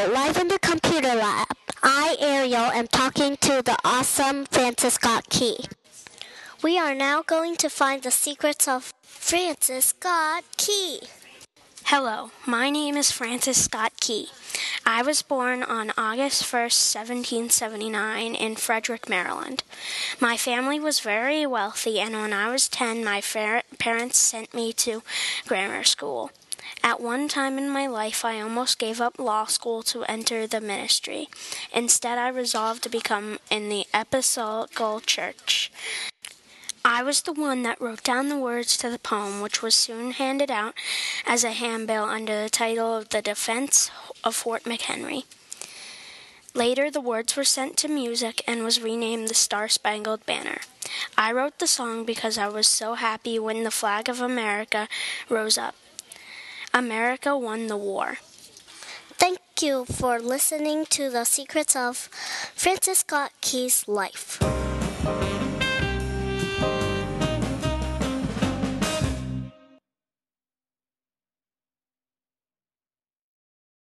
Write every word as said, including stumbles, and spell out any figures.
live in the computer lab. I, Ariel, am talking to the awesome Francis Scott Key. We are now going to find the secrets of Francis Scott Key. Hello, my name is Francis Scott Key. I was born on August first, seventeen seventy-nine in Frederick, Maryland. My family was very wealthy, and when I was ten, my fa- parents sent me to grammar school. At one time in my life, I almost gave up law school to enter the ministry. Instead, I resolved to become in the Episcopal Church. I was the one that wrote down the words to the poem, which was soon handed out as a handbill under the title of The Defense of Fort McHenry. Later, the words were sent to music and was renamed the Star-Spangled Banner. I wrote the song because I was so happy when the flag of America rose up. America won the war. Thank you for listening to the secrets of Francis Scott Key's life.